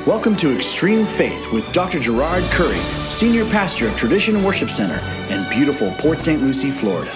Welcome to Extreme Faith with Dr. Gerard Curry, Senior Pastor of Tradition Worship Center in beautiful Port St. Lucie, Florida.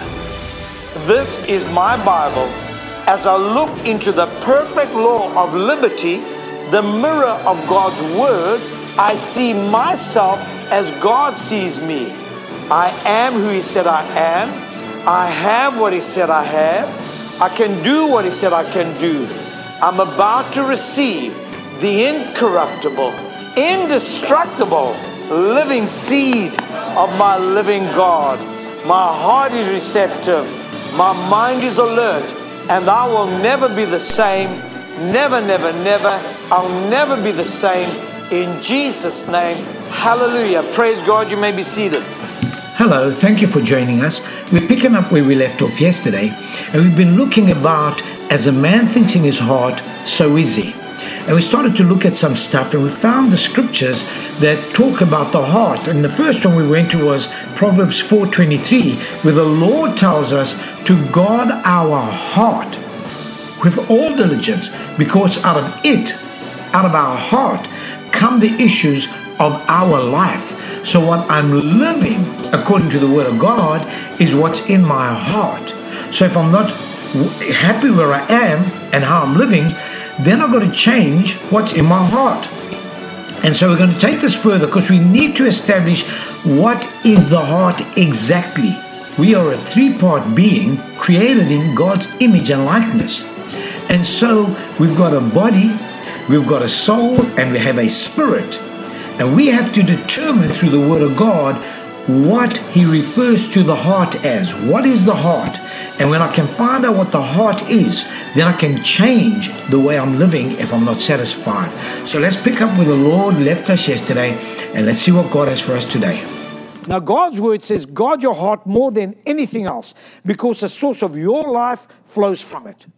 This is my Bible. As I look into the perfect law of liberty, the mirror of God's Word, I see myself as God sees me. I am who He said I am. I have what He said I have. I can do what He said I can do. I'm about to receive the incorruptible, indestructible, living seed of my living God. My heart is receptive. My mind is alert. And I will never be the same. Never, never, never. I'll never be the same. In Jesus' name, hallelujah. Praise God. You may be seated. Hello, thank you for joining us. We're picking up where we left off yesterday, and we've been looking about, as a man thinks in his heart, so is he. And we started to look at some stuff, and we found the scriptures that talk about the heart. And the first one we went to was Proverbs 4:23, where the Lord tells us to guard our heart with all diligence, because out of it, out of our heart, come the issues of our life. So what I'm living, according to the Word of God, is what's in my heart. So if I'm not happy where I am and how I'm living, then I've got to change what's in my heart. And so we're going to take this further, because we need to establish what is the heart exactly. We are a three-part being created in God's image and likeness. And so we've got a body, we've got a soul, and we have a spirit. And we have to determine through the Word of God what He refers to the heart as. What is the heart? And when I can find out what the heart is, then I can change the way I'm living if I'm not satisfied. So let's pick up where the Lord left us yesterday, and let's see what God has for us today. Now, God's Word says, guard your heart more than anything else, because the source of your life flows from it.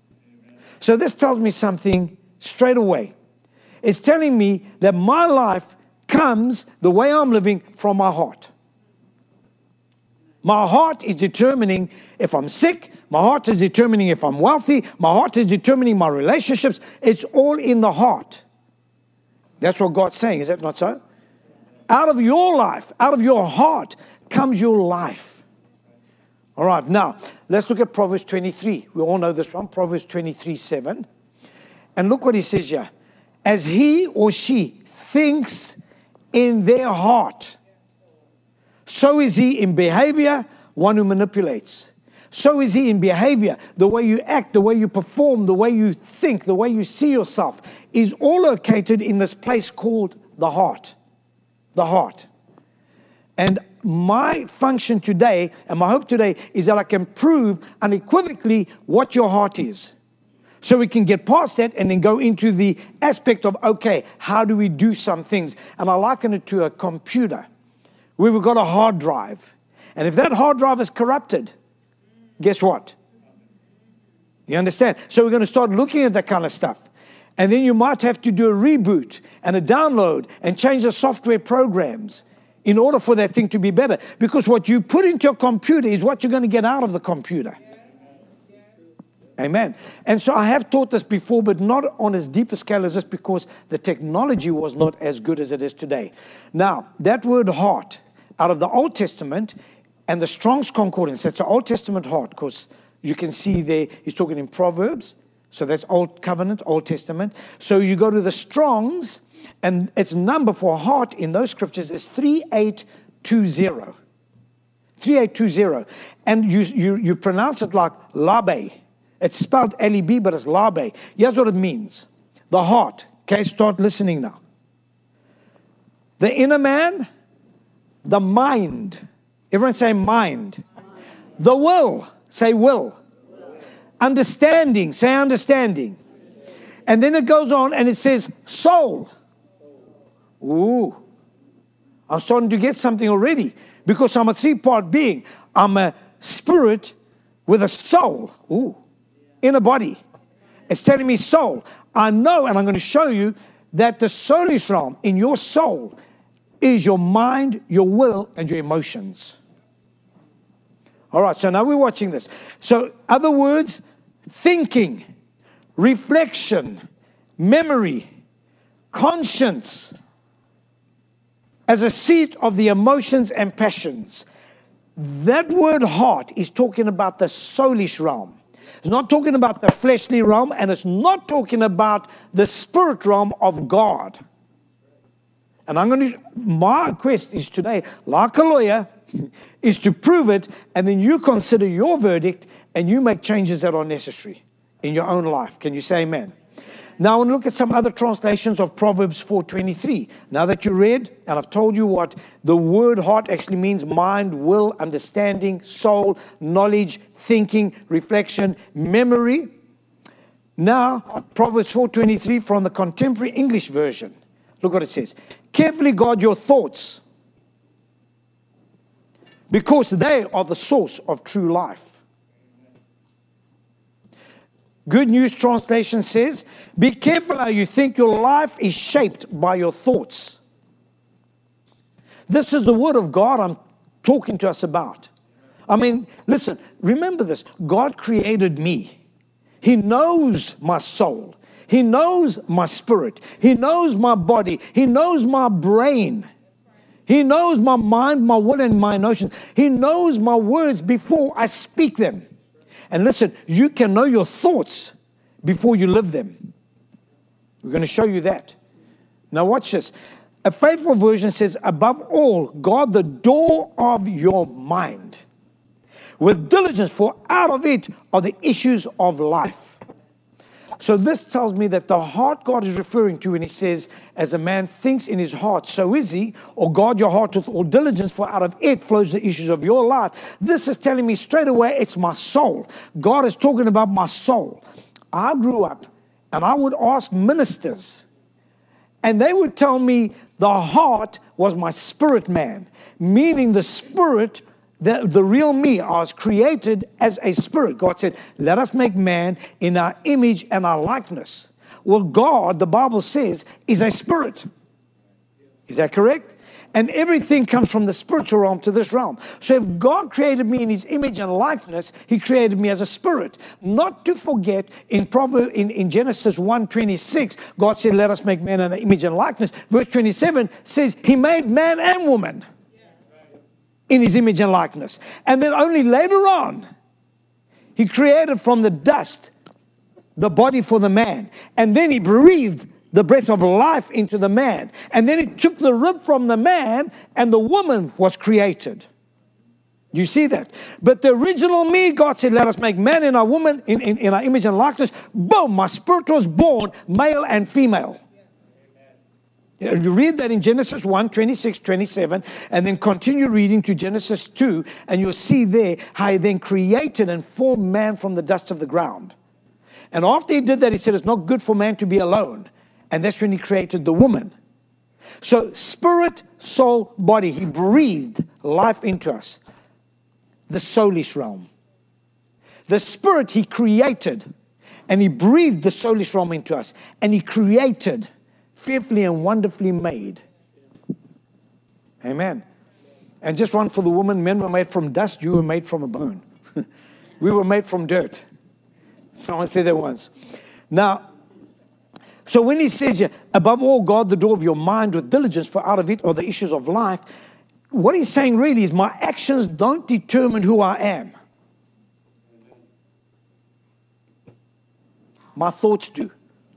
So this tells me something straight away. It's telling me that my life comes, the way I'm living, from my heart. My heart is determining if I'm sick. My heart is determining if I'm wealthy. My heart is determining my relationships. It's all in the heart. That's what God's saying. Is that not so? Out of your life, out of your heart, comes your life. All right, now, let's look at Proverbs 23. We all know this one, Proverbs 23:7. And look what he says here. As he or she thinks in their heart, so is he in behavior, one who manipulates. So is he in behavior. The way you act, the way you perform, the way you think, the way you see yourself is all located in this place called the heart. The heart. And my function today, and my hope today, is that I can prove unequivocally what your heart is. So we can get past that and then go into the aspect of, okay, how do we do some things? And I liken it to a computer. We've got a hard drive. And if that hard drive is corrupted, guess what? You understand? So we're going to start looking at that kind of stuff. And then you might have to do a reboot and a download and change the software programs in order for that thing to be better. Because what you put into your computer is what you're going to get out of the computer. Amen. And so I have taught this before, but not on as deep a scale as this, because the technology was not as good as it is today. Now, that word heart, out of the Old Testament and the Strong's Concordance, that's the Old Testament heart, because you can see there, he's talking in Proverbs, so that's Old Covenant, Old Testament. So you go to the Strong's, and its number for heart in those scriptures is 3820. 3820. And you pronounce it like labe. It's spelled L-E-B, but it's labe. Here's what it means. The heart. Okay, start listening now. The inner man, the mind. Everyone say mind. The will. Say will. Understanding. Say understanding. And then it goes on and it says soul. Ooh. I'm starting to get something already, because I'm a three-part being. I'm a spirit with a soul. Ooh. In a body. It's telling me soul. I know, and I'm going to show you, that the soulish realm in your soul is your mind, your will, and your emotions. All right, so now we're watching this. So, other words, thinking, reflection, memory, conscience as a seat of the emotions and passions. That word heart is talking about the soulish realm. It's not talking about the fleshly realm, and it's not talking about the spirit realm of God. And my quest is today, like a lawyer, is to prove it, and then you consider your verdict and you make changes that are necessary in your own life. Can you say amen? Now I want to look at some other translations of Proverbs 4:23. Now that you read, and I've told you what the word heart actually means: mind, will, understanding, soul, knowledge, thinking, reflection, memory. Now, Proverbs 4:23 from the Contemporary English Version. Look what it says. Carefully guard your thoughts, because they are the source of true life. Good News Translation says, be careful how you think. Your life is shaped by your thoughts. This is the word of God I'm talking to us about. I mean, listen, remember this. God created me. He knows my soul. He knows my spirit. He knows my body. He knows my brain. He knows my mind, my will, and my emotions. He knows my words before I speak them. And listen, you can know your thoughts before you live them. We're going to show you that. Now watch this. A faithful version says, above all, guard the door of your mind with diligence, for out of it are the issues of life. So this tells me that the heart God is referring to when he says, as a man thinks in his heart, so is he, or guard your heart with all diligence, for out of it flows the issues of your life. This is telling me straight away it's my soul. God is talking about my soul. I grew up and I would ask ministers, and they would tell me the heart was my spirit man, meaning the spirit, the real me. I was created as a spirit. God said, let us make man in our image and our likeness. Well, God, the Bible says, is a spirit. Is that correct? And everything comes from the spiritual realm to this realm. So if God created me in his image and likeness, he created me as a spirit. Not to forget, in Genesis 1:26, God said, let us make man in our image and likeness. Verse 27 says he made man and woman in his image and likeness. And then only later on, he created from the dust the body for the man. And then he breathed the breath of life into the man. And then he took the rib from the man, and the woman was created. Do you see that? But the original me, God said, let us make man in our woman, in our image and likeness. Boom, my spirit was born, male and female. You read that in Genesis 1:26-27, and then continue reading to Genesis 2, and you'll see there how he then created and formed man from the dust of the ground. And after he did that, he said, it's not good for man to be alone. And that's when he created the woman. So spirit, soul, body, he breathed life into us. The soulish realm. The spirit he created, and he breathed the soulish realm into us. And he created, fearfully and wonderfully made. Amen. And just one for the woman, men were made from dust, you were made from a bone. We were made from dirt. Someone said that once. Now, so when he says here, above all, guard the door of your mind with diligence, for out of it are the issues of life. What he's saying really is my actions don't determine who I am. My thoughts do.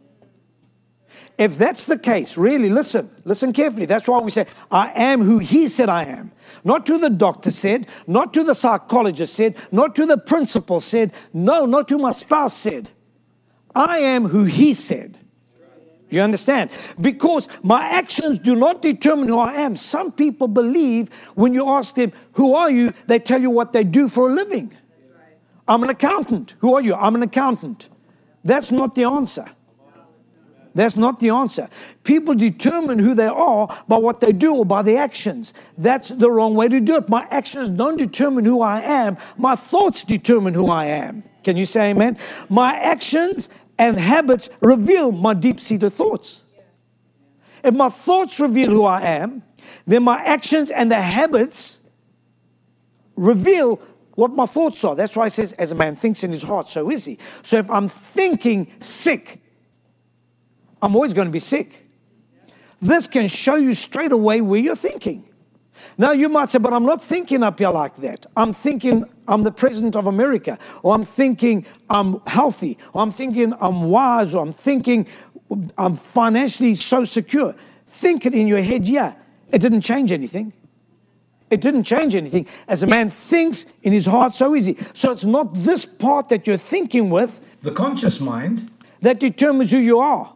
If that's the case, really listen carefully. That's why we say, I am who he said I am. Not who the doctor said, not who the psychologist said, not who the principal said, no, not who my spouse said. I am who he said. You understand? Because my actions do not determine who I am. Some people believe when you ask them, who are you? They tell you what they do for a living. I'm an accountant. Who are you? I'm an accountant. That's not the answer. That's not the answer. People determine who they are by what they do or by their actions. That's the wrong way to do it. My actions don't determine who I am. My thoughts determine who I am. Can you say amen? My actions and habits reveal my deep-seated thoughts. If my thoughts reveal who I am, then my actions and the habits reveal what my thoughts are. That's why it says, as a man thinks in his heart, so is he. So if I'm thinking sick, I'm always going to be sick. this can show you straight away where you're thinking. Now you might say, but I'm not thinking up here like that. I'm thinking I'm the president of America, or I'm thinking I'm healthy, or I'm thinking I'm wise, or I'm thinking I'm financially so secure. Think it in your head, yeah. It didn't change anything. It didn't change anything. As a man thinks in his heart, so is he. So it's not this part that you're thinking with, the conscious mind, that determines who you are.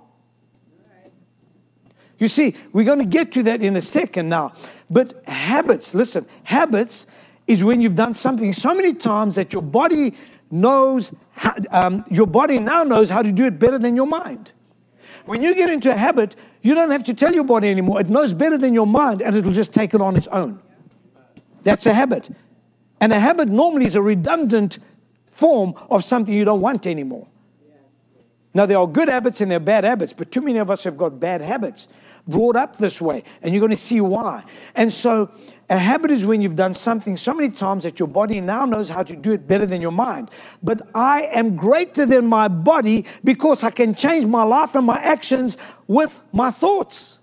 You see, we're going to get to that in a second now. But habits, listen, habits is when you've done something so many times that your body knows, your body now knows how to do it better than your mind. When you get into a habit, you don't have to tell your body anymore. It knows better than your mind, and it'll just take it on its own. That's a habit. And a habit normally is a redundant form of something you don't want anymore. Now, there are good habits and there are bad habits, but too many of us have got bad habits brought up this way, and you're going to see why. And so a habit is when you've done something so many times that your body now knows how to do it better than your mind. But I am greater than my body because I can change my life and my actions with my thoughts.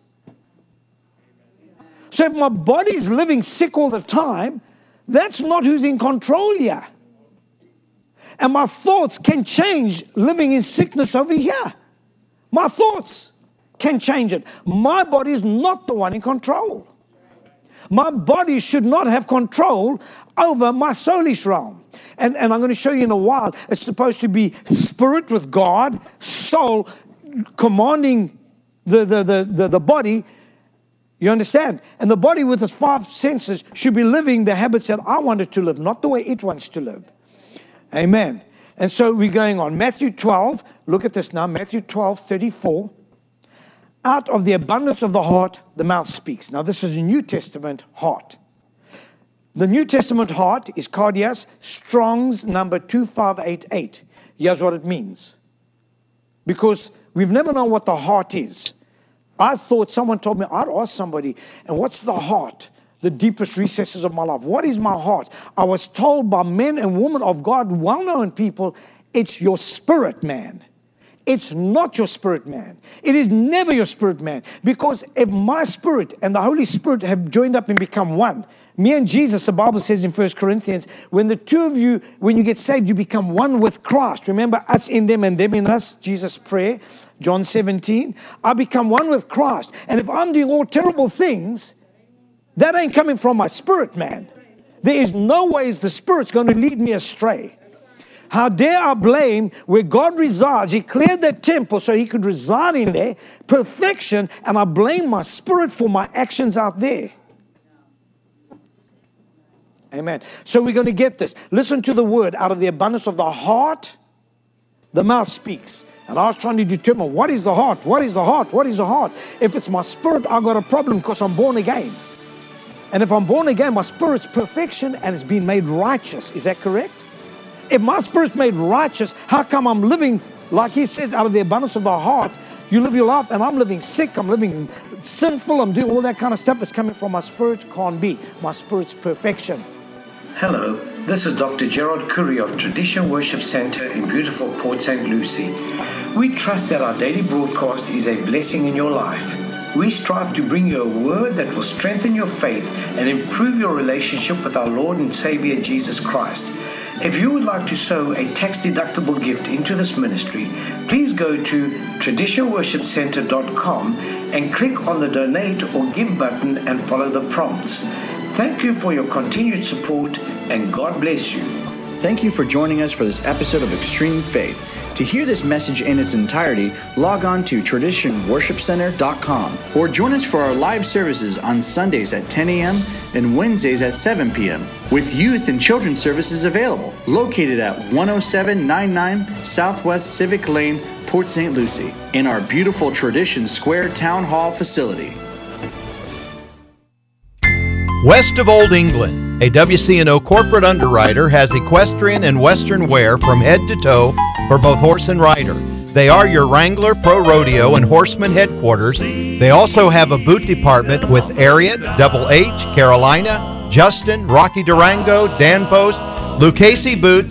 So if my body is living sick all the time, that's not who's in control here. And my thoughts can change living in sickness over here. My thoughts can change it. My body is not the one in control. My body should not have control over my soulish realm. And I'm going to show you in a while. It's supposed to be spirit with God, soul commanding the body. You understand? And the body with its 5 senses should be living the habits that I want it to live, not the way it wants to live. Amen. And so we're going on. Matthew 12, look at this now. Matthew 12:34. Out of the abundance of the heart, the mouth speaks. Now this is a New Testament heart. The New Testament heart is Cardias, Strong's number 2588. Here's what it means. Because we've never known what the heart is. I thought someone told me, I'd ask somebody, and what's the heart? The deepest recesses of my life. What is my heart? I was told by men and women of God, well-known people, it's your spirit man. It's not your spirit man. It is never your spirit man. Because if my spirit and the Holy Spirit have joined up and become one, me and Jesus, the Bible says in 1 Corinthians, when the two of you, when you get saved, you become one with Christ. Remember, us in them and them in us, Jesus' prayer, John 17. I become one with Christ. And if I'm doing all terrible things, that ain't coming from my spirit man. There is no ways the Spirit's going to lead me astray. How dare I blame where God resides? He cleared that temple so He could reside in there, perfection, and I blame my spirit for my actions out there. Amen. So we're going to get this. Listen to the word. Out of the abundance of the heart, the mouth speaks. And I was trying to determine, what is the heart? What is the heart? What is the heart? If it's my spirit, I've got a problem because I'm born again. And if I'm born again, my spirit's perfection and it's been made righteous. Is that correct? If my spirit's made righteous, how come I'm living, like He says, out of the abundance of the heart, you live your life, and I'm living sick, I'm living sinful, I'm doing all that kind of stuff. It's coming from my spirit. Can't be. My spirit's perfection. Hello, this is Dr. Gerard Curry of Tradition Worship Center in beautiful Port St. Lucie. We trust that our daily broadcast is a blessing in your life. We strive to bring you a word that will strengthen your faith and improve your relationship with our Lord and Savior Jesus Christ. If you would like to sow a tax-deductible gift into this ministry, please go to traditionworshipcenter.com and click on the donate or give button and follow the prompts. Thank you for your continued support, and God bless you. Thank you for joining us for this episode of Extreme Faith. To hear this message in its entirety, log on to traditionworshipcenter.com or join us for our live services on Sundays at 10 a.m. and Wednesdays at 7 p.m. with youth and children's services available, located at 10799 Southwest Civic Lane, Port St. Lucie, in our beautiful Tradition Square Town Hall facility. West of Old England, a WC&O corporate underwriter has equestrian and western wear from head to toe for both horse and rider. They are your Wrangler, Pro Rodeo, and Horseman headquarters. They also have a boot department with Ariat, Double H, Carolina, Justin, Rocky Durango, Dan Post, Lucchese Boots,